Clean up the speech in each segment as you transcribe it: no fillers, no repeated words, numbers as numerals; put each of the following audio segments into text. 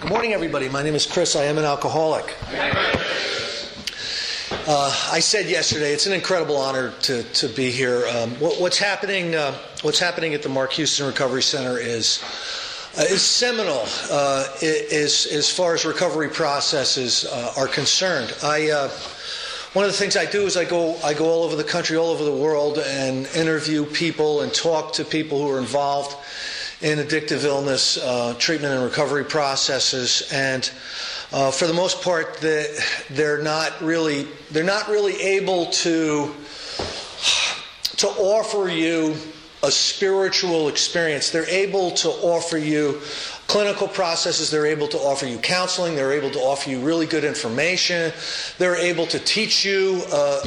Morning, everybody. My name is Chris. I am an alcoholic. I said yesterday, it's an incredible honor to be here. What's happening at the Mark Houston Recovery Center is seminal as far as recovery processes are concerned. One of the things I do is I go all over the country, all over the world, and interview people and talk to people who are involved in addictive illness treatment and recovery processes, and for the most part, they're not really able to offer you a spiritual experience. They're able to offer you clinical processes. They're able to offer you counseling. They're able to offer you really good information. They're able to teach you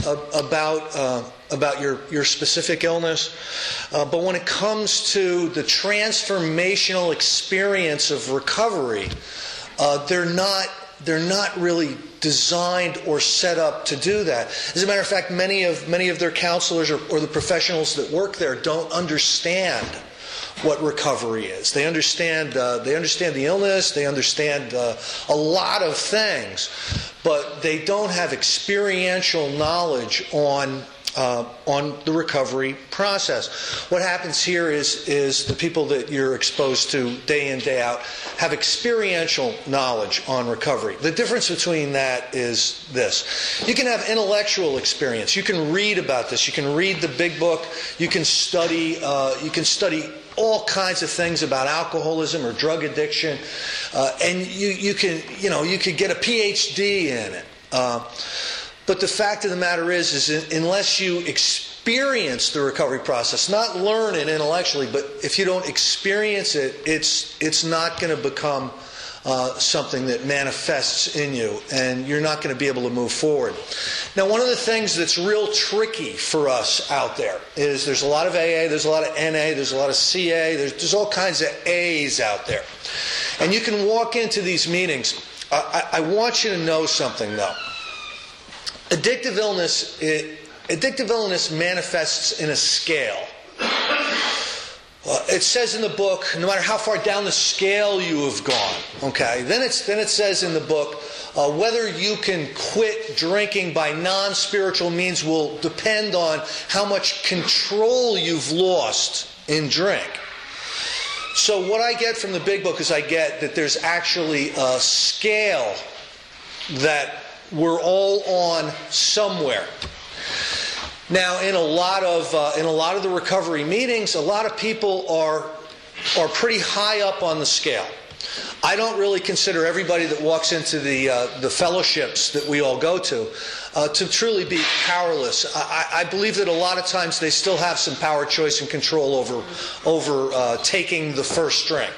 about your specific illness. But when it comes to the transformational experience of recovery, they're not really designed or set up to do that. As a matter of fact, many of their counselors or the professionals that work there don't understand what recovery is. They understand the illness, they understand a lot of things, but they don't have experiential knowledge on the recovery process. What happens here is the people that you're exposed to day in, day out have experiential knowledge on recovery. The difference between that is this. You can have intellectual experience. You can read about this. You can read the big book. You can study all kinds of things about alcoholism or drug addiction, and you could get a PhD in it. But the fact of the matter is unless you experience the recovery process, not learn it intellectually, but if you don't experience it, it's not going to become something that manifests in you, and you're not going to be able to move forward. Now, one of the things that's real tricky for us out there is there's a lot of AA, there's a lot of NA, there's a lot of CA, there's all kinds of A's out there. And you can walk into these meetings. I want you to know something, though. Addictive illness manifests in a scale. It says in the book, no matter how far down the scale you have gone, okay. Then it says in the book, whether you can quit drinking by non-spiritual means will depend on how much control you've lost in drink. So what I get from the big book is I get that there's actually a scale that we're all on somewhere. Now, in a lot of the recovery meetings, a lot of people are pretty high up on the scale. I don't really consider everybody that walks into the fellowships that we all go to truly be powerless. I believe that a lot of times they still have some power, choice, and control over taking the first drink.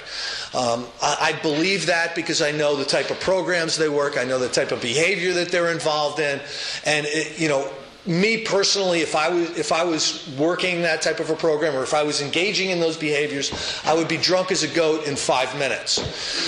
I believe that because I know the type of programs they work, I know the type of behavior that they're involved in, and me personally, if I was working that type of a program, or if I was engaging in those behaviors, I would be drunk as a goat in 5 minutes.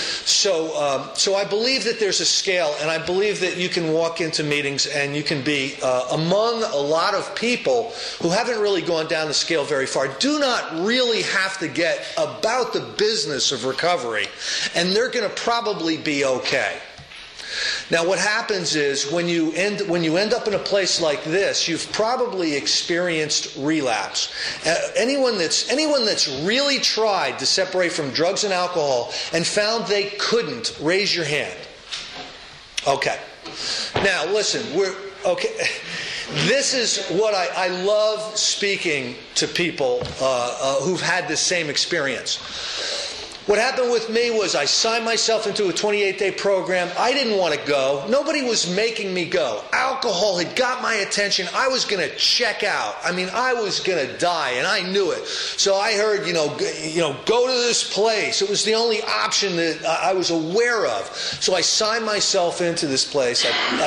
So I believe that there's a scale, and I believe that you can walk into meetings and you can be among a lot of people who haven't really gone down the scale very far, do not really have to get about the business of recovery, and they're going to probably be okay. Now, what happens is when you end up in a place like this, you've probably experienced relapse. Anyone that's really tried to separate from drugs and alcohol and found they couldn't, raise your hand. Okay. Now, listen, okay. This is what I love speaking to people who've had this same experience. What happened with me was I signed myself into a 28-day program. I didn't want to go. Nobody was making me go. Alcohol had got my attention. I was going to check out. I mean, I was going to die, and I knew it. So I heard, go to this place. It was the only option that I was aware of. So I signed myself into this place.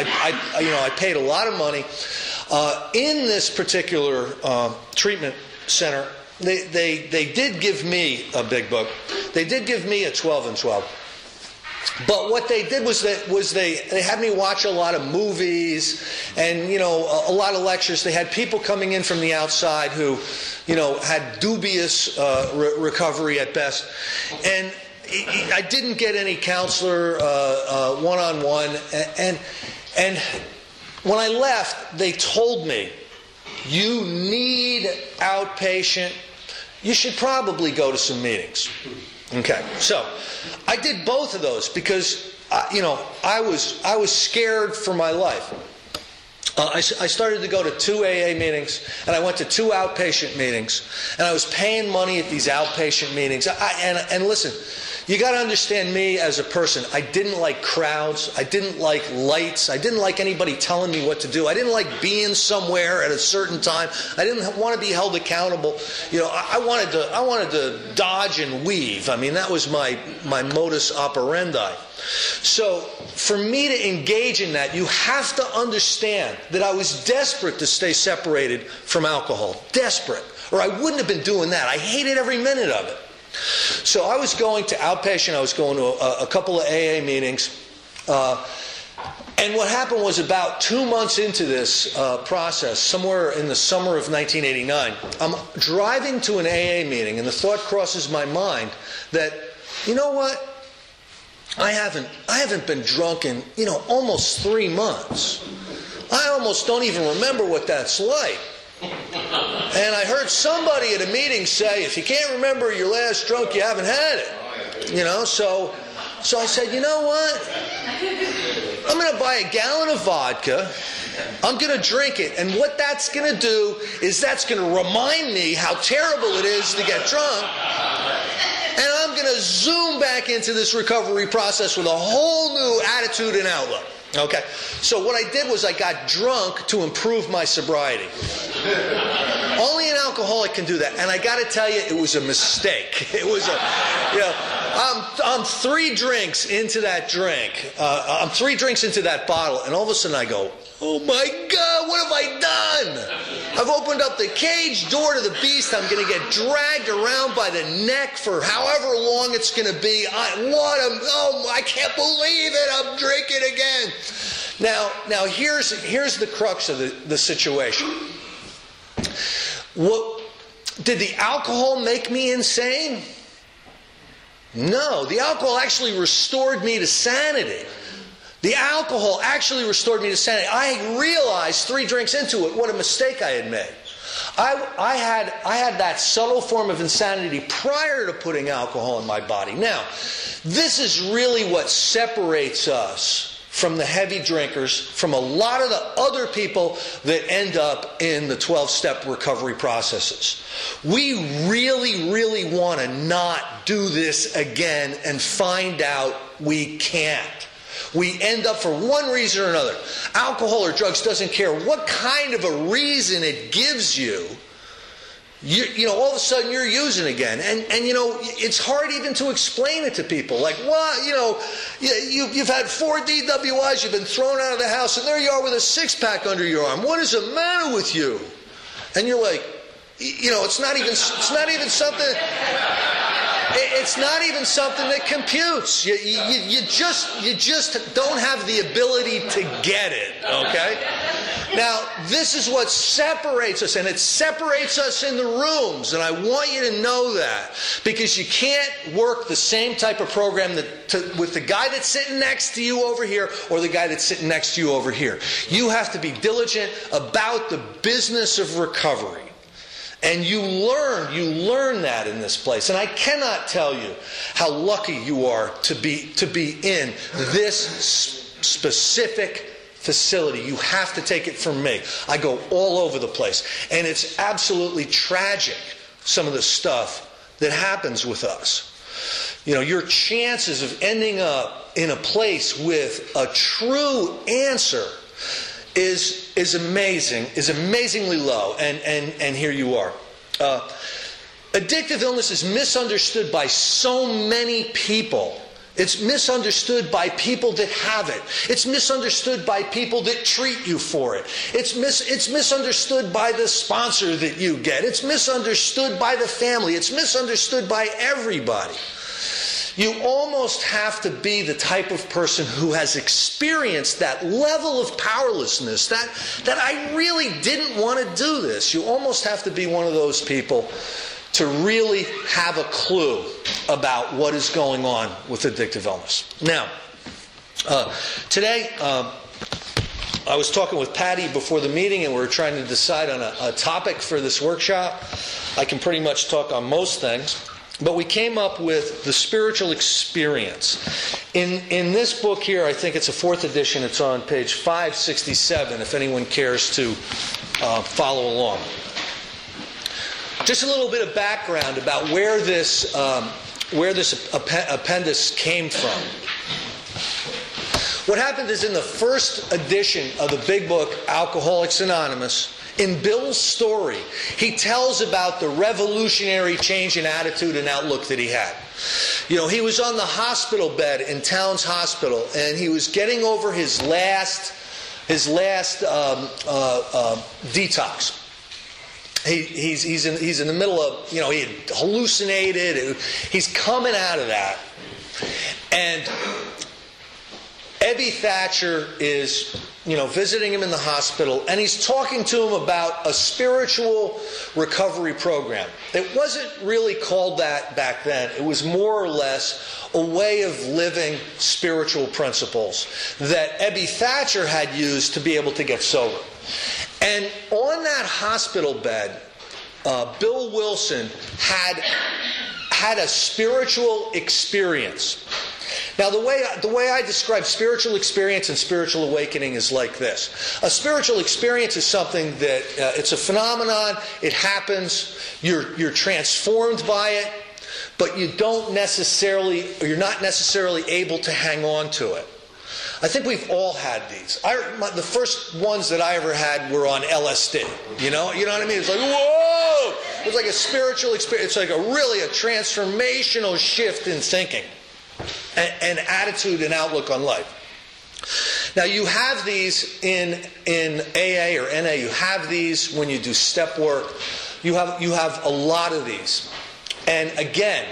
I paid a lot of money. In this particular treatment center, They did give me a big book. They did give me a 12 and 12. But what they did was they had me watch a lot of movies and, a lot of lectures. They had people coming in from the outside who, had dubious recovery at best. And, I didn't get any counselor one-on-one, and when I left, they told me, you need outpatient. You should probably go to some meetings. Okay, so I did both of those because I was scared for my life. I started to go to 2 AA meetings, and I went to 2 outpatient meetings, and I was paying money at these outpatient meetings. And listen, you got to understand me as a person. I didn't like crowds. I didn't like lights. I didn't like anybody telling me what to do. I didn't like being somewhere at a certain time. I didn't want to be held accountable. I wanted to dodge and weave. I mean, that was my modus operandi. So for me to engage in that, you have to understand that I was desperate to stay separated from alcohol. Desperate. Or I wouldn't have been doing that. I hated every minute of it. So I was going to outpatient. I was going to a couple of AA meetings. And what happened was about 2 months into this process, somewhere in the summer of 1989, I'm driving to an AA meeting, and the thought crosses my mind that, you know what? I haven't been drunk in, almost 3 months. I almost don't even remember what that's like. And I heard somebody at a meeting say, if you can't remember your last drunk, you haven't had it. So I said, you know what? I'm going to buy a gallon of vodka. I'm going to drink it. And what that's going to do is that's going to remind me how terrible it is to get drunk. And I'm going to zoom back into this recovery process with a whole new attitude and outlook. Okay? So what I did was I got drunk to improve my sobriety. Only an alcoholic can do that. And I got to tell you, it was a mistake. It was I'm 3 drinks into that drink. I'm 3 drinks into that bottle. And all of a sudden I go, oh my God, what have I done? I've opened up the cage door to the beast. I'm going to get dragged around by the neck for however long it's going to be. I can't believe it. I'm drinking again. Now here's the crux of the situation. Did the alcohol make me insane? No, the alcohol actually restored me to sanity. The alcohol actually restored me to sanity. I realized 3 drinks into it what a mistake I had made. I had that subtle form of insanity prior to putting alcohol in my body. Now, this is really what separates us from the heavy drinkers, from a lot of the other people that end up in the 12-step recovery processes. We really, really want to not do this again and find out we can't. We end up, for one reason or another, alcohol or drugs, doesn't care what kind of a reason it gives you, all of a sudden you're using again. And it's hard even to explain it to people. Like, well, you've had 4 DWIs, you've been thrown out of the house, and there you are with a 6-pack under your arm. What is the matter with you? And you're like, it's not even something. It's not even something that computes. You just don't have the ability to get it, okay? Now, this is what separates us, and it separates us in the rooms, and I want you to know that, because you can't work the same type of program with the guy that's sitting next to you over here or the guy that's sitting next to you over here. You have to be diligent about the business of recovery. And you learn that in this place. And I cannot tell you how lucky you are to be in this specific facility. You have to take it from me. I go all over the place. And it's absolutely tragic, some of the stuff that happens with us. Your chances of ending up in a place with a true answer is amazingly low, and here you are. Addictive illness is misunderstood by so many people. It's misunderstood by people that have it. It's misunderstood by people that treat you for it. It's misunderstood by the sponsor that you get. It's misunderstood by the family. It's misunderstood by everybody. You almost have to be the type of person who has experienced that level of powerlessness, that I really didn't want to do this. You almost have to be one of those people to really have a clue about what is going on with addictive illness. Now, today, I was talking with Patty before the meeting, and we were trying to decide on a topic for this workshop. I can pretty much talk on most things, but we came up with the spiritual experience. In this book here, I think it's a 4th edition. It's on page 567, if anyone cares to follow along. Just a little bit of background about where this appendix came from. What happened is in the first edition of the big book, Alcoholics Anonymous, in Bill's story, he tells about the revolutionary change in attitude and outlook that he had. You know, he was on the hospital bed in Towns Hospital, and he was getting over his last detox. He's in the middle of, you know, he had hallucinated. He's coming out of that, and Ebby Thatcher is, you know, visiting him in the hospital, and he's talking to him about a spiritual recovery program. It wasn't really called that back then. It was more or less a way of living spiritual principles that Ebby Thatcher had used to be able to get sober. And on that hospital bed, Bill Wilson had a spiritual experience. Now, the way I describe spiritual experience and spiritual awakening is like this. A spiritual experience is something that it's a phenomenon. It happens. You're transformed by it, but you're not necessarily able to hang on to it. I think we've all had these. The first ones that I ever had were on LSD. You know what I mean? It's like, whoa! It's like a spiritual experience. It's like a transformational shift in thinking and attitude and outlook on life. Now, you have these in AA or NA. You have these when you do step work. You have a lot of these. And again,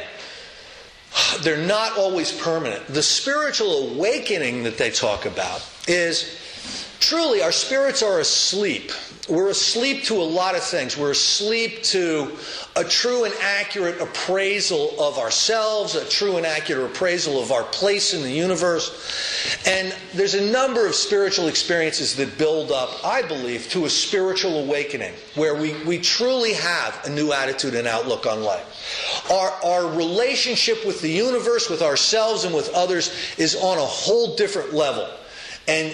they're not always permanent. The spiritual awakening that they talk about is truly our spirits are asleep. We're asleep to a lot of things. We're asleep to a true and accurate appraisal of ourselves, a true and accurate appraisal of our place in the universe. And there's a number of spiritual experiences that build up, I believe, to a spiritual awakening where we truly have a new attitude and outlook on life. Our relationship with the universe, with ourselves, and with others is on a whole different level. And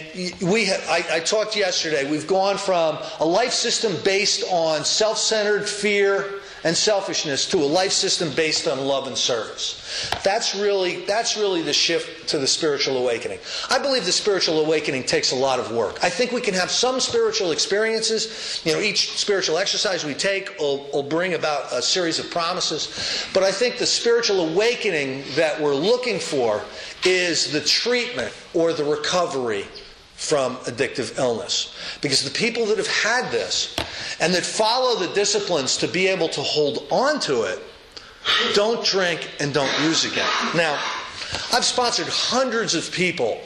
I talked yesterday, we've gone from a life system based on self-centered fear and selfishness to a life system based on love and service. That's really the shift to the spiritual awakening. I believe the spiritual awakening takes a lot of work. I think we can have some spiritual experiences. You know, each spiritual exercise we take will bring about a series of promises. But I think the spiritual awakening that we're looking for is the treatment or the recovery from addictive illness. Because the people that have had this and that follow the disciplines to be able to hold on to it don't drink and don't use again. Now, I've sponsored hundreds of people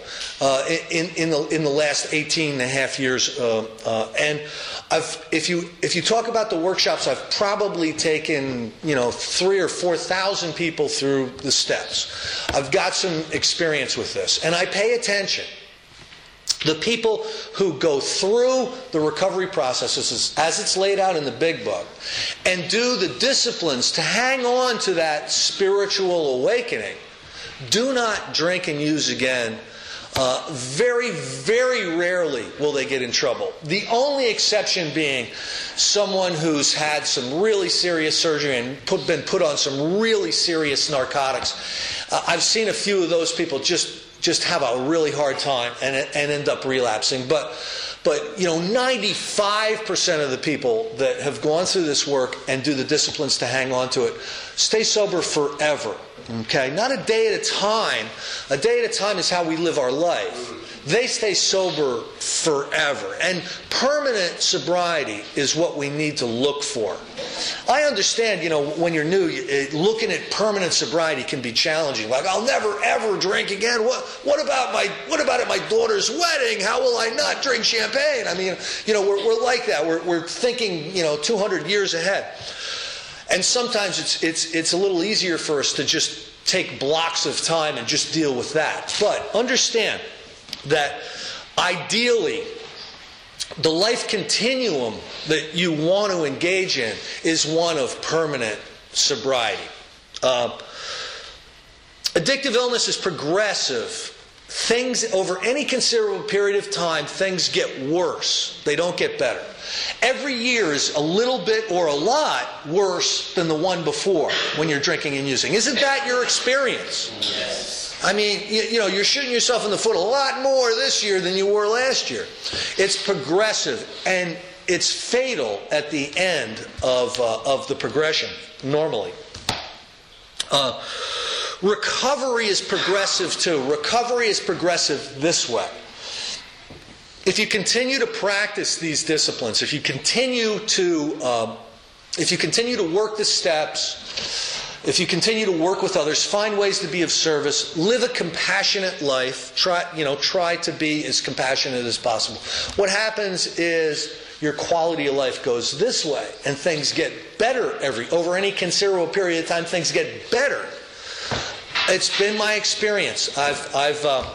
in the last 18 and a half years, and if you talk about the workshops, I've probably taken 3,000 or 4,000 people through the steps. I've got some experience with this, and I pay attention. The people who go through the recovery processes as it's laid out in the big book and do the disciplines to hang on to that spiritual awakening do not drink and use again. Very, very rarely will they get in trouble. The only exception being someone who's had some really serious surgery and been put on some really serious narcotics. I've seen a few of those people just have a really hard time and end up relapsing. But 95% of the people that have gone through this work and do the disciplines to hang on to it stay sober forever. Okay? Not a day at a time. A day at a time is how we live our life. They stay sober forever. And permanent sobriety is what we need to look for. I understand, when you're new, looking at permanent sobriety can be challenging. Like, I'll never ever drink again. What about at my daughter's wedding? How will I not drink champagne? I mean, we're like that. We're thinking, 200 years ahead. And sometimes it's a little easier for us to just take blocks of time and just deal with that. But understand that ideally, the life continuum that you want to engage in is one of permanent sobriety. Addictive illness is progressive. Things, over any considerable period of time, things get worse. They don't get better. Every year is a little bit or a lot worse than the one before when you're drinking and using. Isn't that your experience? Yes. I mean, you're shooting yourself in the foot a lot more this year than you were last year. It's progressive, and it's fatal at the end of the progression, normally. Recovery is progressive too. Recovery is progressive this way. If you continue to practice these disciplines, if you continue to work the steps, if you continue to work with others, find ways to be of service, live a compassionate life, try to be as compassionate as possible. What happens is your quality of life goes this way, and things get better over any considerable period of time. Things get better. It's been my experience. I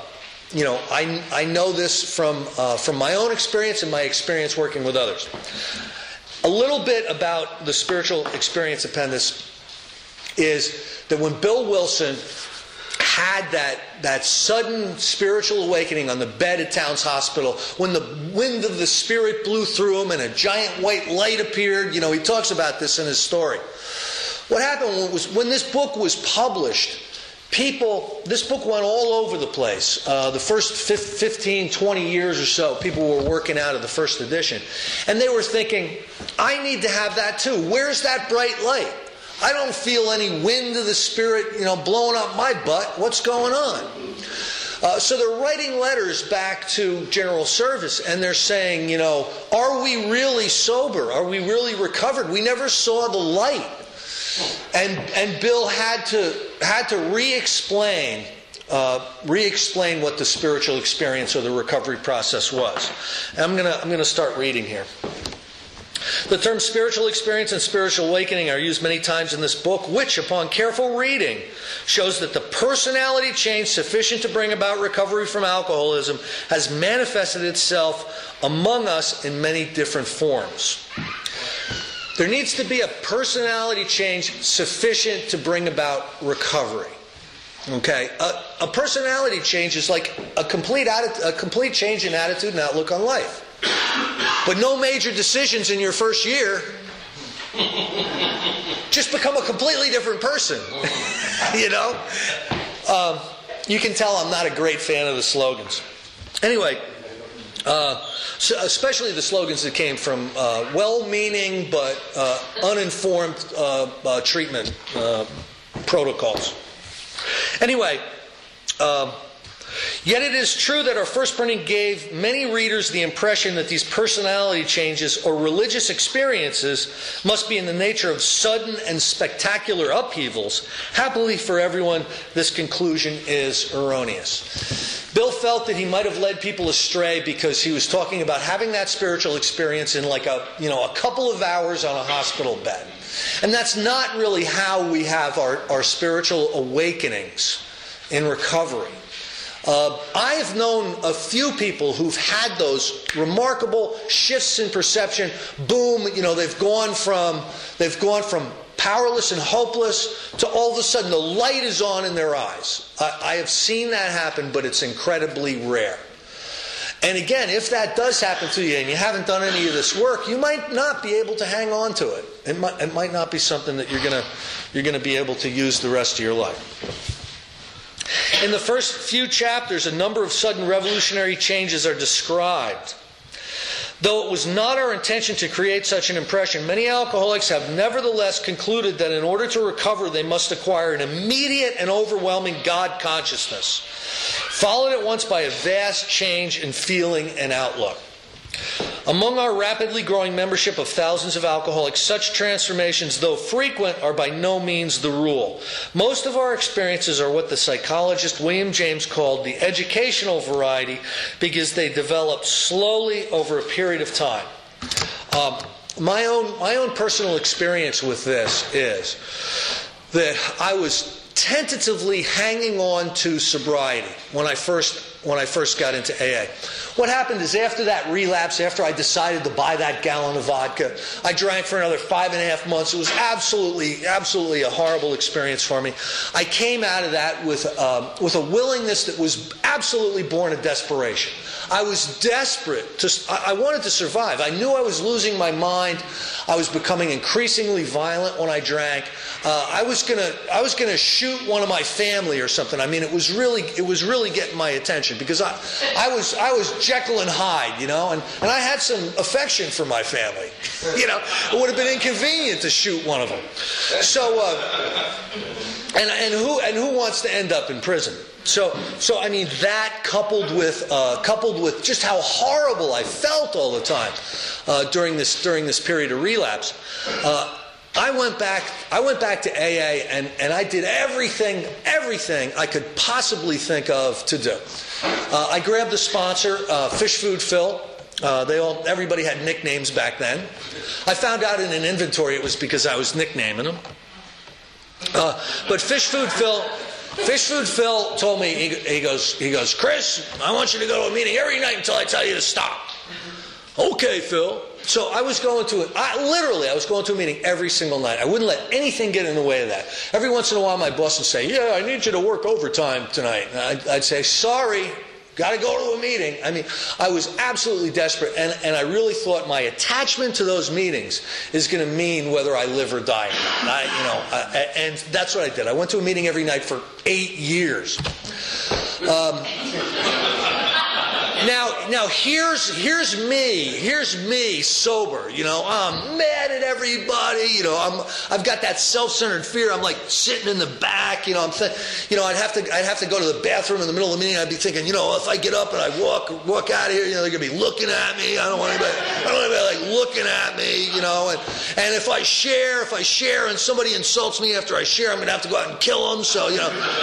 know this from my own experience and my experience working with others. A little bit about the spiritual experience appendix is that when Bill Wilson had that sudden spiritual awakening on the bed at Towns Hospital, when the wind of the Spirit blew through him and a giant white light appeared, he talks about this in his story. What happened was when this book was published, this book went all over the place. The first 15, 20 years or so, people were working out of the first edition. And they were thinking, I need to have that too. Where's that bright light? I don't feel any wind of the Spirit, blowing up my butt. What's going on? So they're writing letters back to General Service, and they're saying, are we really sober? Are we really recovered? We never saw the light. And Bill had to re-explain what the spiritual experience or the recovery process was. And I'm gonna start reading here. The terms spiritual experience and spiritual awakening are used many times in this book, which, upon careful reading, shows that the personality change sufficient to bring about recovery from alcoholism has manifested itself among us in many different forms. There needs to be a personality change sufficient to bring about recovery. Okay, a personality change is like a complete change in attitude and outlook on life. But no major decisions in your first year. Just become a completely different person. You can tell I'm not a great fan of the slogans. Anyway, so especially the slogans that came from well-meaning but uninformed treatment protocols. Anyway, yet it is true that our first printing gave many readers the impression that these personality changes or religious experiences must be in the nature of sudden and spectacular upheavals. Happily for everyone, this conclusion is erroneous. Bill felt that he might have led people astray because he was talking about having that spiritual experience in like a couple of hours on a hospital bed. And that's not really how we have our spiritual awakenings in recovery. I have known a few people who've had those remarkable shifts in perception. Boom, they've gone from powerless and hopeless to all of a sudden the light is on in their eyes. I have seen that happen, but it's incredibly rare. And again, if that does happen to you and you haven't done any of this work, you might not be able to hang on to it. It might not be something that you're gonna be able to use the rest of your life. In the first few chapters, a number of sudden revolutionary changes are described. Though it was not our intention to create such an impression, many alcoholics have nevertheless concluded that in order to recover, they must acquire an immediate and overwhelming God consciousness, followed at once by a vast change in feeling and outlook. Among our rapidly growing membership of thousands of alcoholics, such transformations, though frequent, are by no means the rule. Most of our experiences are what the psychologist William James called the educational variety because they develop slowly over a period of time. my own personal experience with this is that I was tentatively hanging on to sobriety when I first got into AA. What happened is after that relapse, after I decided to buy that gallon of vodka, I drank for another 5.5 months. It was absolutely a horrible experience for me. I came out of that with a willingness that was absolutely born of desperation. I was desperate. I wanted to survive. I knew I was losing my mind. I was becoming increasingly violent when I drank. I was gonna shoot one of my family or something. I mean, it was really getting my attention because I was Jekyll and Hyde, and I had some affection for my family. It would have been inconvenient to shoot one of them. So, and who wants to end up in prison? So I mean, that coupled with just how horrible I felt all the time during this period of relapse, I went back to AA and I did everything I could possibly think of to do. I grabbed a sponsor, Fish Food Phil. Everybody had nicknames back then. I found out in an inventory it was because I was nicknaming them. But Fish Food Phil told me, he goes, Chris, I want you to go to a meeting every night until I tell you to stop. Okay, Phil. So I was going to a meeting every single night. I wouldn't let anything get in the way of that. Every once in a while my boss would say, yeah, I need you to work overtime tonight. And I'd say, sorry, got to go to a meeting. I mean, I was absolutely desperate, and I really thought my attachment to those meetings is going to mean whether I live or die. And that's what I did. I went to a meeting every night for 8 years. Now here's me sober. I'm mad at everybody. I've got that self-centered fear. I'm like sitting in the back. I'd have to go to the bathroom in the middle of the meeting. I'd be thinking, if I get up and I walk out of here, they're gonna be looking at me. I don't want anybody like looking at me. And if I share and somebody insults me after I share, I'm gonna have to go out and kill them. So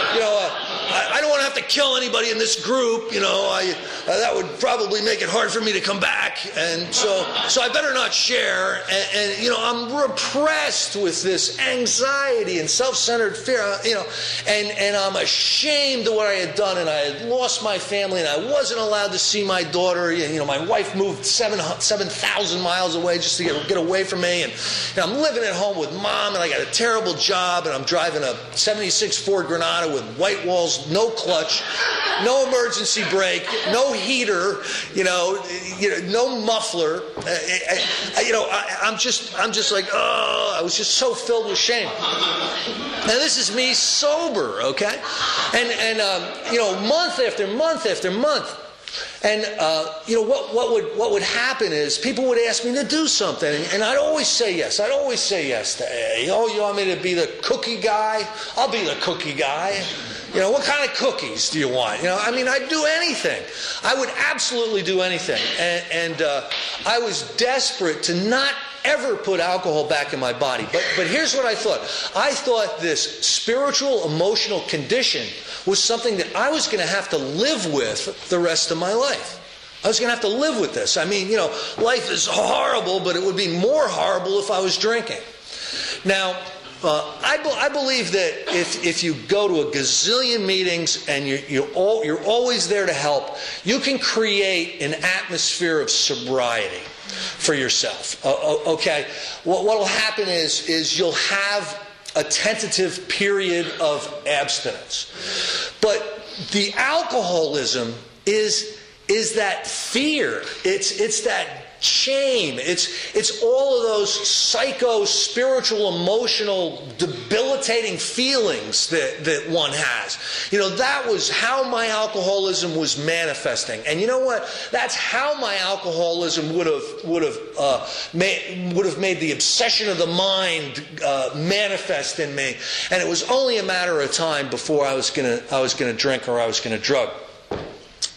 I don't want to have to kill anybody in this group. That would probably make it hard for me to come back, and so I better not share. And I'm repressed with this anxiety and self-centered fear. And I'm ashamed of what I had done, and I had lost my family, and I wasn't allowed to see my daughter. My wife moved 7,000 miles away just to get away from me, and I'm living at home with mom, and I got a terrible job, and I'm driving a '76 Ford Granada with white walls, no clutch, no emergency brake, no heater, no muffler. I'm just like, I was just so filled with shame. Now this is me sober, okay, and month after month after month. And what would happen is people would ask me to do something, and I'd always say yes. I'd always say yes to AA. You want me to be the cookie guy? I'll be the cookie guy. What kind of cookies do you want? I'd do anything. I would absolutely do anything. And I was desperate to not ever put alcohol back in my body. But here's what I thought. I thought this spiritual, emotional condition was something that I was going to have to live with the rest of my life. I was going to have to live with this. Life is horrible, but it would be more horrible if I was drinking. Now, I believe that if you go to a gazillion meetings and you're always there to help, you can create an atmosphere of sobriety for yourself. Okay, what will happen is you'll have a tentative period of abstinence, but the alcoholism is that fear. It's that shame. It's all of those psycho-spiritual, emotional, debilitating feelings that one has. That was how my alcoholism was manifesting. And you know what? That's how my alcoholism would have made the obsession of the mind manifest in me. And it was only a matter of time before I was gonna drink or I was gonna drug.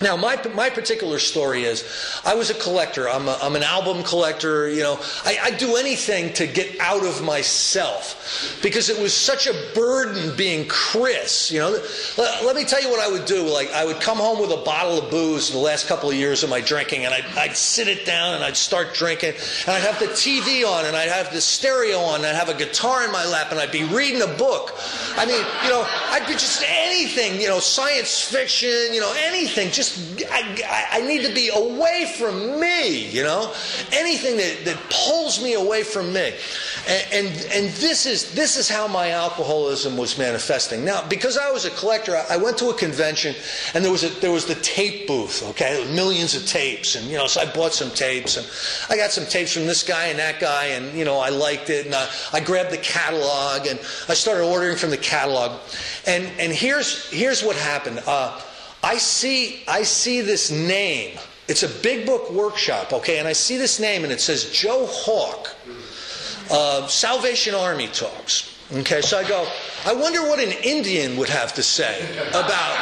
Now, my particular story is, I was a collector. I'm an album collector. I do anything to get out of myself because it was such a burden being Chris. Let me tell you what I would do. Like, I would come home with a bottle of booze the last couple of years of my drinking, and I'd sit it down and I'd start drinking, and I'd have the TV on, and I'd have the stereo on, and I'd have a guitar in my lap, and I'd be reading a book. I mean, I'd be just anything, science fiction, anything. Just I need to be away from me, anything that pulls me away from me, and this is how my alcoholism was manifesting. Now, because I was a collector, I went to a convention, and there was the tape booth. Okay, there were millions of tapes, and so I bought some tapes, and I got some tapes from this guy and that guy, and I liked it, and I grabbed the catalog, and I started ordering from the catalog, and here's what happened. I see this name. It's a Big Book Workshop, okay? And I see this name, and it says Joe Hawk, Salvation Army Talks. Okay, so I go, I wonder what an Indian would have to say about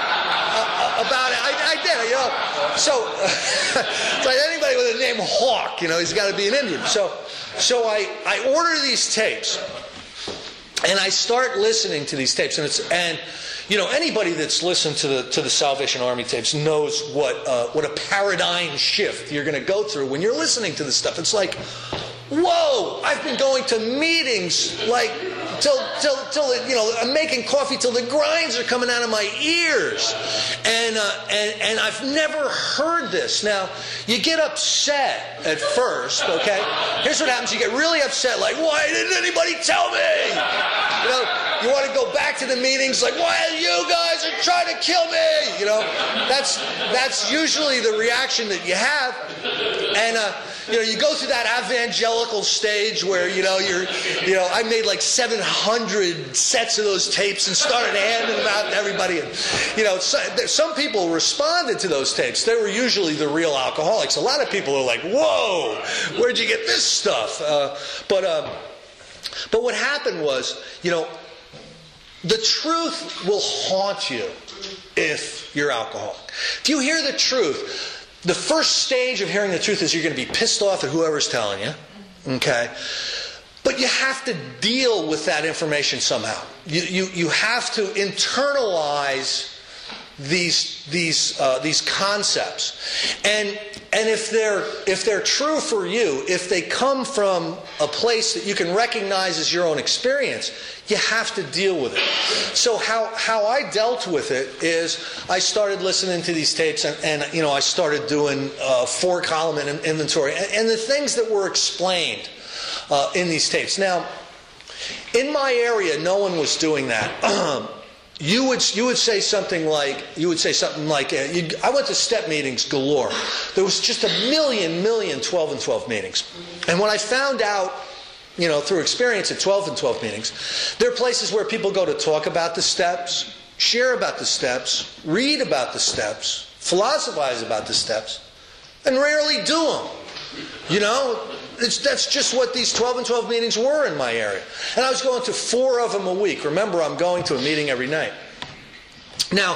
it. I did, So anybody with the name Hawk, he's got to be an Indian. So I order these tapes, and I start listening to these tapes, and anybody that's listened to the Salvation Army tapes knows what a paradigm shift you're going to go through when you're listening to this stuff. It's like, whoa! I've been going to meetings like till I'm making coffee till the grinds are coming out of my ears, and I've never heard this. Now, you get upset at first. Okay, here's what happens: you get really upset, like, why didn't anybody tell me? You want to go back to the meetings, like, why you guys are trying to kill me? That's usually the reaction that you have, and you go through that evangelical stage where I made like 700 sets of those tapes and started handing them out to everybody. And some people responded to those tapes. They were usually the real alcoholics. A lot of people are like, "Whoa, where'd you get this stuff?" But what happened was, the truth will haunt you if you're alcoholic. If you hear the truth, the first stage of hearing the truth is you're going to be pissed off at whoever's telling you. Okay? But you have to deal with that information somehow. You have to internalize these concepts, and if they're true for you, if they come from a place that you can recognize as your own experience, you have to deal with it. So how I dealt with it is I started listening to these tapes, and I started doing 4-column inventory and the things that were explained in these tapes. Now, in my area, no one was doing that. You would say something like, I went to step meetings galore. There was just a million 12 and 12 meetings. And what I found out, through experience at 12 and 12 meetings, there are places where people go to talk about the steps, share about the steps, read about the steps, philosophize about the steps, and rarely do them. That's just what these 12 and 12 meetings were in my area. And I was going to 4 of them a week. Remember, I'm going to a meeting every night. Now,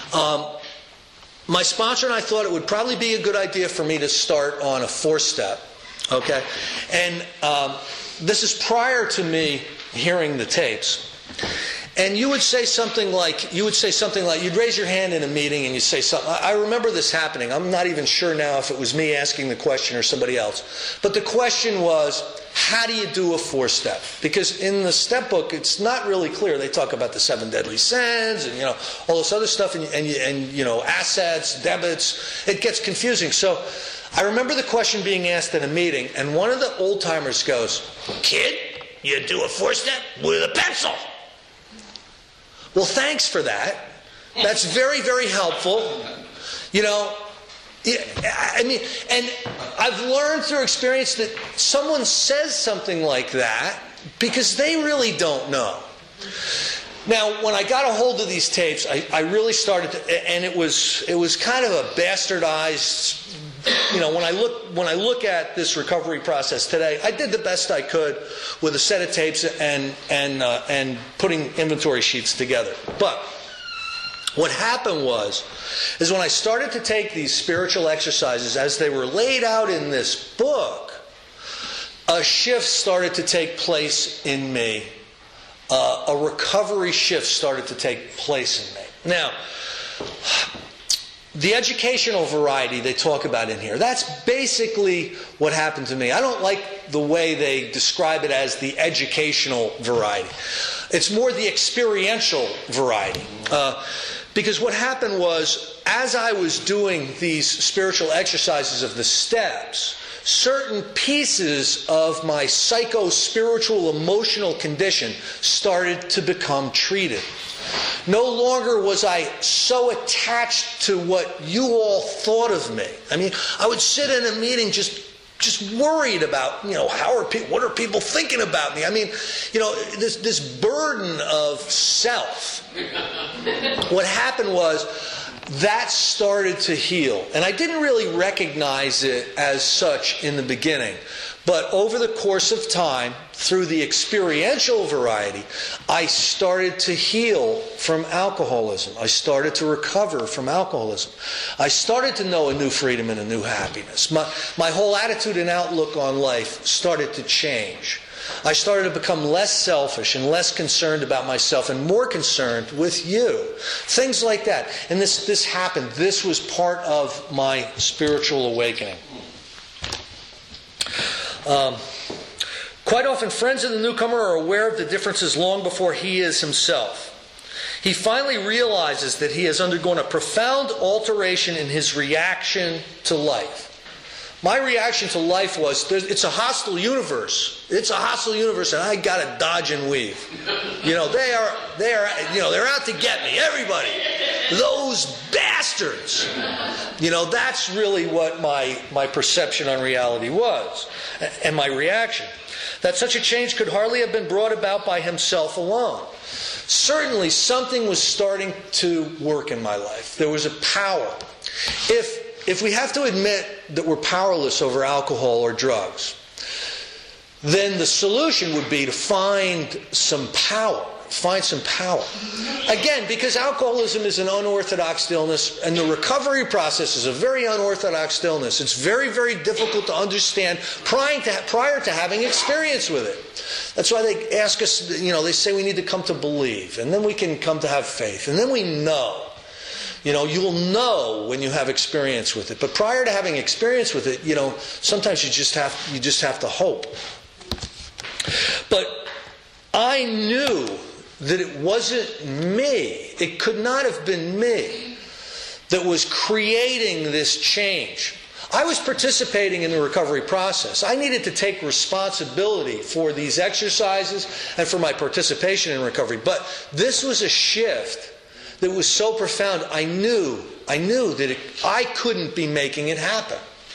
my sponsor and I thought it would probably be a good idea for me to start on a 4-step. Okay? And this is prior to me hearing the tapes. And you would say something like, you'd raise your hand in a meeting and you'd say something. I remember this happening. I'm not even sure now if it was me asking the question or somebody else. But the question was, how do you do a 4-step? Because in the step book, it's not really clear. They talk about the 7 deadly sins and, all this other stuff and assets, debits. It gets confusing. So I remember the question being asked in a meeting, and one of the old-timers goes, "Kid, you do a 4-step with a pencil." Well, thanks for that. That's very, very helpful. And I've learned through experience that someone says something like that because they really don't know. Now, when I got a hold of these tapes, I really started to, and it was kind of a bastardized. When I look at this recovery process today, I did the best I could with a set of tapes and putting inventory sheets together. But What happened is when I started to take these spiritual exercises as they were laid out in this book, a shift started to take place in me. A recovery shift started to take place in me. Now, the educational variety they talk about in here, that's basically what happened to me. I don't like the way they describe it as the educational variety. It's more the experiential variety. Because what happened was, as I was doing these spiritual exercises of the steps, certain pieces of my psycho-spiritual emotional condition started to become treated. No longer was I so attached to what you all thought of me. I mean, I would sit in a meeting just worried about, what are people thinking about me? I mean, this burden of self. What happened was that started to heal. And I didn't really recognize it as such in the beginning. But over the course of time, through the experiential variety, I started to heal from alcoholism. I started to recover from alcoholism. I started to know a new freedom and a new happiness. My whole attitude and outlook on life started to change. I started to become less selfish and less concerned about myself and more concerned with you. Things like that. And this happened. This was part of my spiritual awakening. Quite often, friends of the newcomer are aware of the differences long before he is himself. He finally realizes that he has undergone a profound alteration in his reaction to life. My reaction to life was, it's a hostile universe. It's a hostile universe, and I got to dodge and weave. They're out to get me. Everybody, those bastards. That's really what my perception on reality was, and my reaction. That such a change could hardly have been brought about by himself alone. Certainly, something was starting to work in my life. There was a power. If we have to admit that we're powerless over alcohol or drugs, then the solution would be to find some power. Again, because alcoholism is an unorthodox illness, and the recovery process is a very unorthodox illness. It's very, very difficult to understand prior to having experience with it. That's why they ask us, they say we need to come to believe, and then we can come to have faith, and then we know. You'll know when you have experience with it. But prior to having experience with it, sometimes you just have to hope. But I knew that it wasn't me. It could not have been me that was creating this change. I was participating in the recovery process. I needed to take responsibility for these exercises and for my participation in recovery. But this was a shift that was so profound. I knew that I couldn't be making it happen.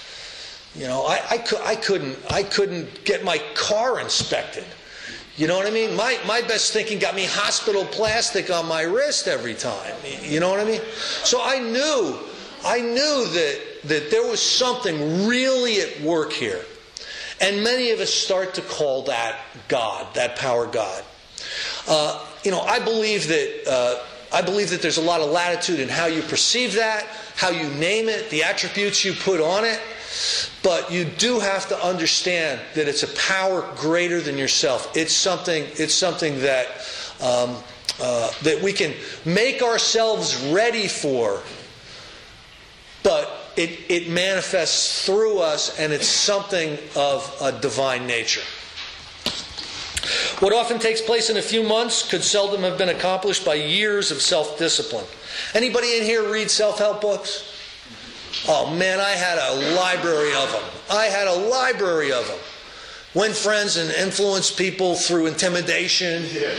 I couldn't get my car inspected. You know what I mean? My best thinking got me hospital plastic on my wrist every time. You know what I mean? So I knew that there was something really at work here. And many of us start to call that God, that power God. I believe that there's a lot of latitude in how you perceive that, how you name it, the attributes you put on it. But you do have to understand that it's a power greater than yourself. It's something that that we can make ourselves ready for, but it manifests through us, and it's something of a divine nature. What often takes place in a few months could seldom have been accomplished by years of self-discipline. Anybody in here read self-help books? Oh man, I had a library of them. Win friends and influence people through intimidation.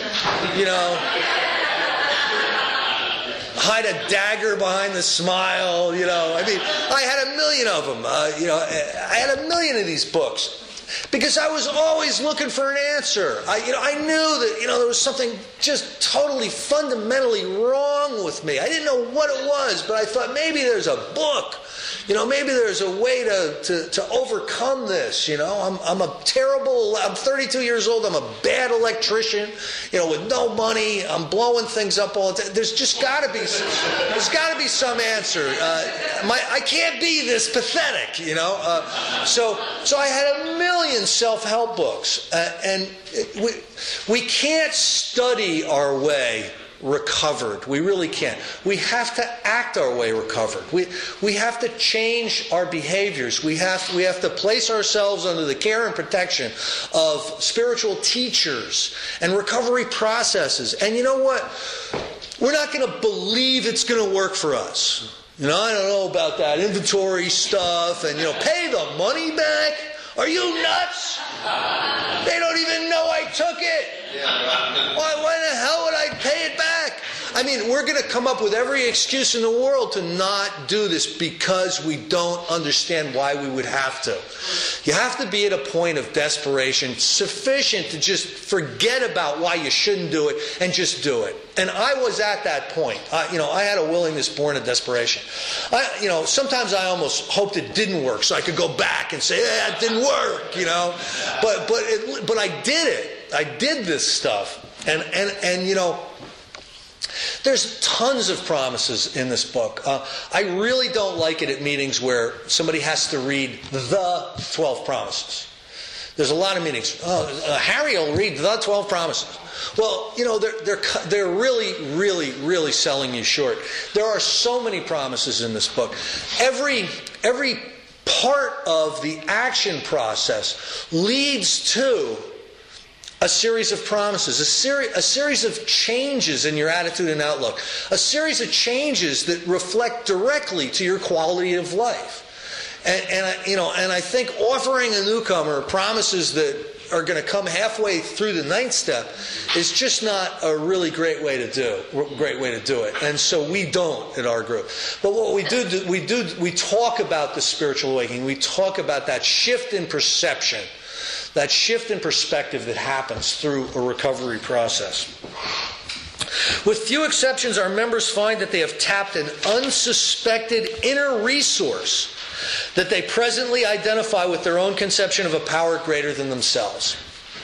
Hide a dagger behind the smile. I had a million of them. I had a million of these books. Because I was always looking for an answer. I knew that there was something just totally fundamentally wrong with me. I didn't know what it was, but I thought maybe there's a book. Maybe there's a way to overcome this. I'm 32 years old. I'm a bad electrician, with no money. I'm blowing things up all the time. There's got to be some answer. I can't be this pathetic, So I had a million self-help books, and we can't study our way recovered. We really can't. We have to act our way recovered. We have to change our behaviors. We have to place ourselves under the care and protection of spiritual teachers and recovery processes. And you know what? We're not going to believe it's going to work for us. I don't know about that inventory stuff and pay the money back. Are you nuts? They don't even know I took it. Why the hell would I pay it back? We're going to come up with every excuse in the world to not do this because we don't understand why we would have to. You have to be at a point of desperation sufficient to just forget about why you shouldn't do it and just do it. And I was at that point. I had a willingness born of desperation. Sometimes I almost hoped it didn't work so I could go back and say, it didn't work, But I did it. I did this stuff. And there's tons of promises in this book. I really don't like it at meetings where somebody has to read the 12 promises. There's a lot of meetings. Harry will read the 12 promises. Well, they're really, really, really selling you short. There are so many promises in this book. Every part of the action process leads to a series of promises, a series of changes in your attitude and outlook, a series of changes that reflect directly to your quality of life. And I think offering a newcomer promises that are going to come halfway through the 9th step is just not a really great way to do it. And so we don't at our group. But what we talk about the spiritual awakening. We talk about that shift in perception, that shift in perspective that happens through a recovery process. With few exceptions, our members find that they have tapped an unsuspected inner resource that they presently identify with their own conception of a power greater than themselves.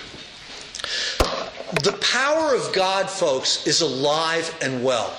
The power of God, folks, is alive and well.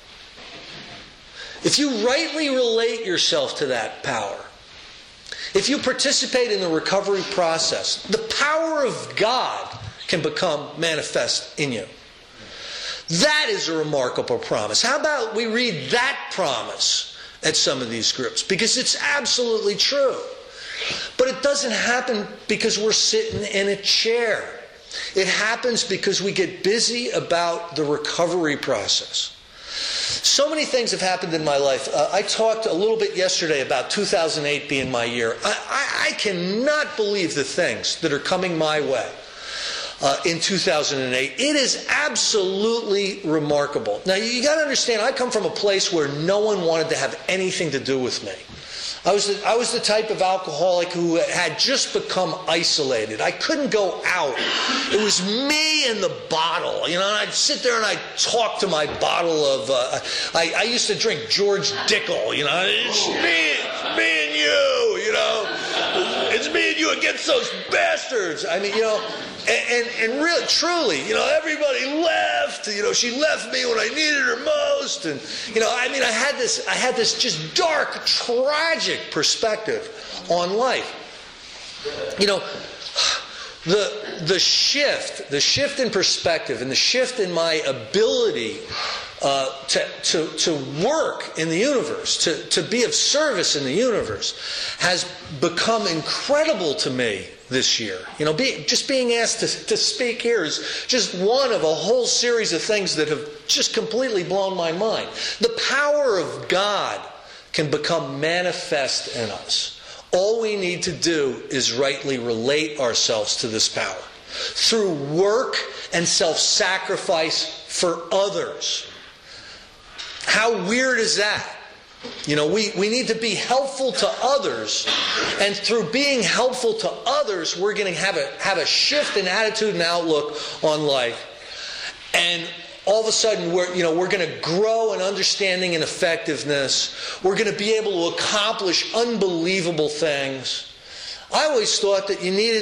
If you rightly relate yourself to that power, if you participate in the recovery process, the power of God can become manifest in you. That is a remarkable promise. How about we read that promise at some of these groups? Because it's absolutely true. But it doesn't happen because we're sitting in a chair. It happens because we get busy about the recovery process. So many things have happened in my life. I talked a little bit yesterday about 2008 being my year. I cannot believe the things that are coming my way in 2008. It is absolutely remarkable. Now, you got to understand, I come from a place where no one wanted to have anything to do with me. I was the type of alcoholic who had just become isolated. I couldn't go out. It was me and the bottle, and I'd sit there and I'd talk to my bottle of. I used to drink George Dickel, It's me and you, It's me and you against those bastards. And really, truly, everybody left. She left me when I needed her most, and I had this just dark, tragic perspective on life. The shift in perspective and the shift in my ability to work in the universe, to be of service in the universe, has become incredible to me this year. Just being asked to speak here is just one of a whole series of things that have just completely blown my mind. The power of God can become manifest in us. All we need to do is rightly relate ourselves to this power through work and self-sacrifice for others. How weird is that? You know, we need to be helpful to others, and through being helpful to others, we're going to have a shift in attitude and outlook on life. And all of a sudden, we're going to grow in understanding and effectiveness. We're going to be able to accomplish unbelievable things. I always thought that you needed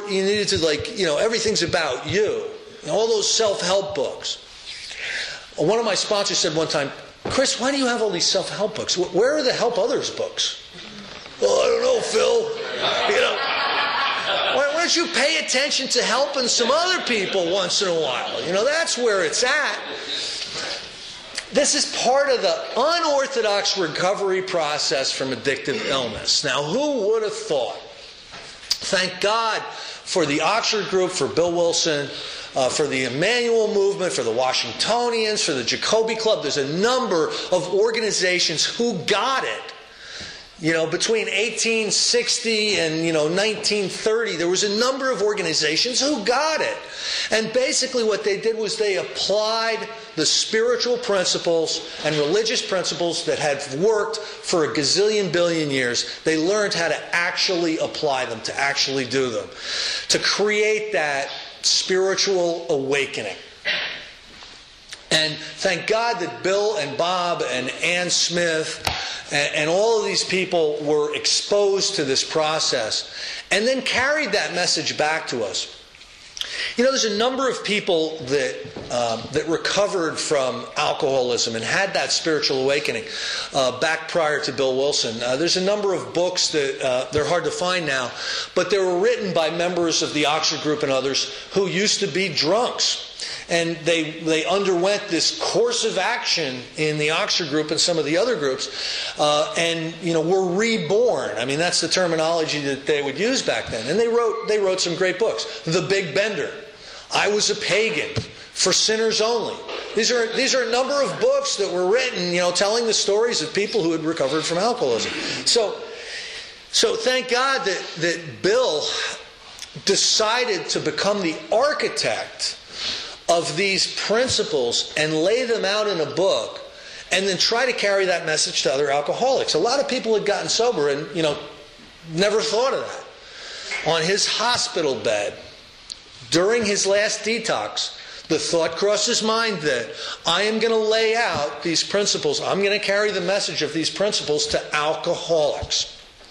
to everything's about you. All those self-help books. One of my sponsors said one time, Chris, why do you have all these self-help books? Where are the help others books? Well, I don't know, Phil. Why don't you pay attention to helping some other people once in a while? That's where it's at. This is part of the unorthodox recovery process from addictive illness. Now, who would have thought? Thank God for the Oxford Group, for Bill Wilson, for the Emmanuel Movement, for the Washingtonians, for the Jacoby Club. There's a number of organizations who got it. Between 1860 and 1930, there was a number of organizations who got it. And basically what they did was they applied the spiritual principles and religious principles that had worked for a gazillion billion years. They learned how to actually apply them, to actually do them, to create that spiritual awakening. And thank God that Bill and Bob and Ann Smith and all of these people were exposed to this process and then carried that message back to us. There's a number of people that recovered from alcoholism and had that spiritual awakening back prior to Bill Wilson. There's a number of books that they're hard to find now, but they were written by members of the Oxford Group and others who used to be drunks. And they underwent this course of action in the Oxford Group and some of the other groups, and were reborn. I mean, that's the terminology that they would use back then. And they wrote some great books. The Big Bender, I Was a Pagan, For Sinners Only. These are a number of books that were written, telling the stories of people who had recovered from alcoholism. So thank God that Bill decided to become the architect of these principles and lay them out in a book and then try to carry that message to other alcoholics. A lot of people had gotten sober and, never thought of that. On his hospital bed, during his last detox, the thought crossed his mind that I am going to lay out these principles. I'm going to carry the message of these principles to alcoholics.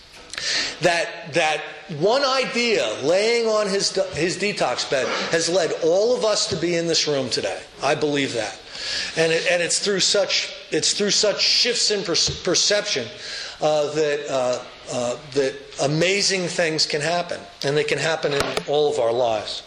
That one idea laying on his detox bed has led all of us to be in this room today. I believe that, and it's through such shifts in perception that amazing things can happen, and they can happen in all of our lives.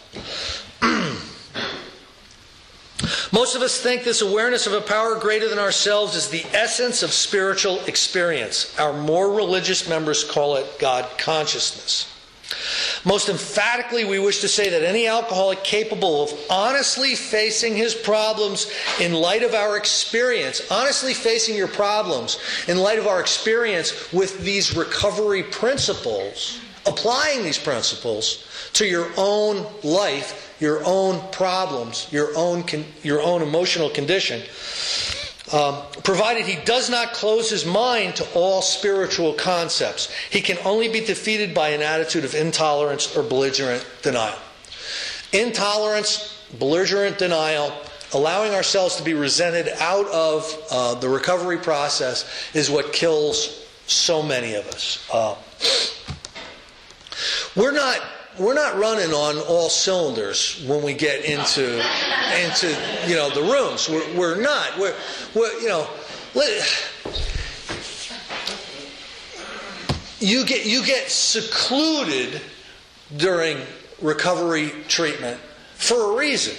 Most of us think this awareness of a power greater than ourselves is the essence of spiritual experience. Our more religious members call it God consciousness. Most emphatically, we wish to say that any alcoholic capable of honestly facing his problems in light of our experience, honestly facing your problems in light of our experience with these recovery principles, applying these principles to your own life, your own problems, your own emotional condition, provided he does not close his mind to all spiritual concepts. He can only be defeated by an attitude of intolerance or belligerent denial. Intolerance, belligerent denial, allowing ourselves to be resented out of the recovery process is what kills so many of us. We're not running on all cylinders when we get into the rooms. We're not. You get secluded during recovery treatment for a reason.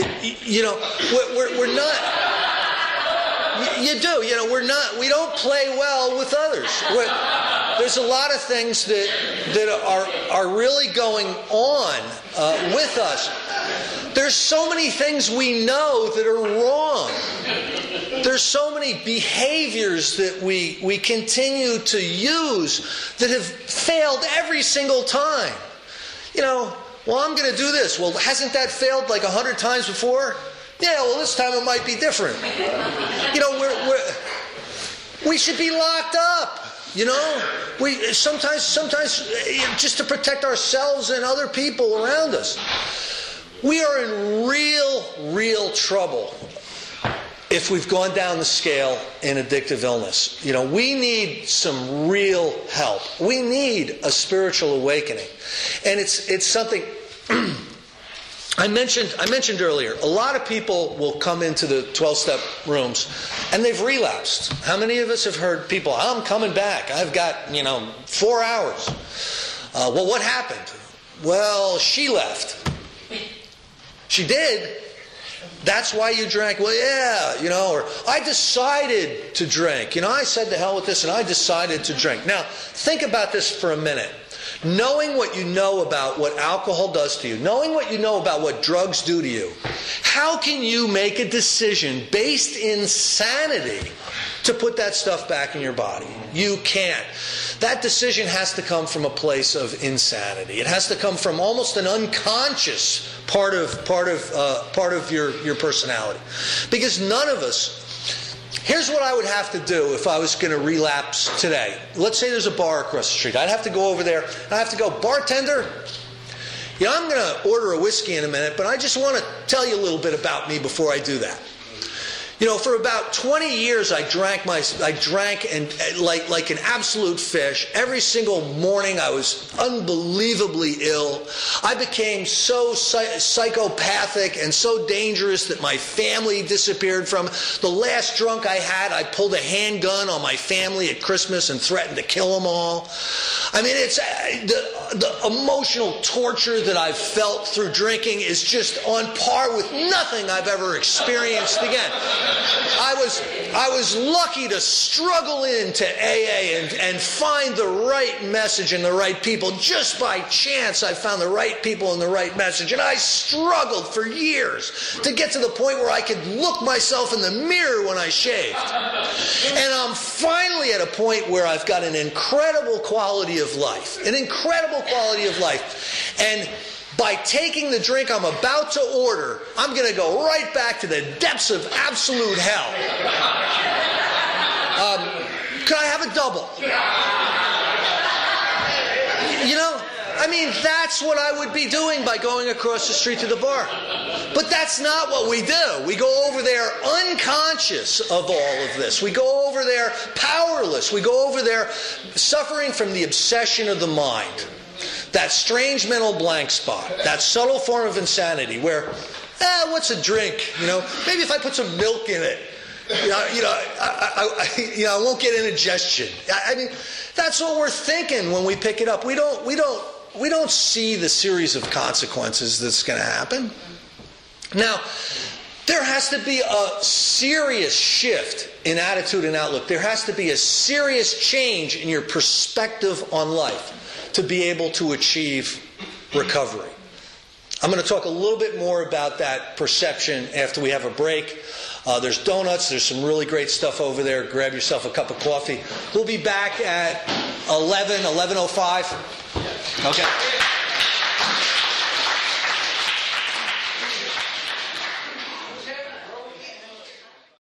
We're not. You do. We don't play well with others. There's a lot of things that are really going on with us. There's so many things we know that are wrong. There's so many behaviors that we continue to use that have failed every single time. Well, I'm going to do this. Well, hasn't that failed like 100 times before? Yeah, well, this time it might be different. we should be locked up. You know, we sometimes just to protect ourselves and other people around us. We are in real trouble if we've gone down the scale in addictive illness. You know, we need some real help. We need a spiritual awakening. And it's something I mentioned earlier. A lot of people will come into the 12-step rooms and they've relapsed. How many of us have heard people, I'm coming back. I've got, 4 hours. Well, what happened? Well, she left. She did. That's why you drank. Well, yeah, or I decided to drink. I said to hell with this and I decided to drink. Now, think about this for a minute. Knowing what you know about what alcohol does to you, knowing what you know about what drugs do to you, how can you make a decision based in sanity to put that stuff back in your body? You can't. That decision has to come from a place of insanity. It has to come from almost an unconscious part of your personality. Because none of us. Here's what I would have to do if I was going to relapse today. Let's say there's a bar across the street. I'd have to go over there and I have to go, bartender, I'm going to order a whiskey in a minute, but I just want to tell you a little bit about me before I do that. For about 20 years, I drank and like an absolute fish. Every single morning, I was unbelievably ill. I became so psychopathic and so dangerous that my family disappeared from. The last drunk I had, I pulled a handgun on my family at Christmas and threatened to kill them all. I mean, it's the emotional torture that I've felt through drinking is just on par with nothing I've ever experienced again. I was lucky to struggle into AA and find the right message and the right people. Just by chance, I found the right people and the right message. And I struggled for years to get to the point where I could look myself in the mirror when I shaved. And I'm finally at a point where I've got an incredible quality of life. An incredible quality of life. And by taking the drink I'm about to order, I'm going to go right back to the depths of absolute hell. Could I have a double? That's what I would be doing by going across the street to the bar. But that's not what we do. We go over there unconscious of all of this. We go over there powerless. We go over there suffering from the obsession of the mind. That strange mental blank spot, that subtle form of insanity where, what's a drink? Maybe if I put some milk in it, I won't get indigestion. I mean, that's what we're thinking when we pick it up. We don't see the series of consequences that's going to happen. Now, there has to be a serious shift in attitude and outlook. There has to be a serious change in your perspective on life to be able to achieve recovery. I'm going to talk a little bit more about that perception after we have a break. There's donuts. There's some really great stuff over there. Grab yourself a cup of coffee. We'll be back at 11:05. Okay.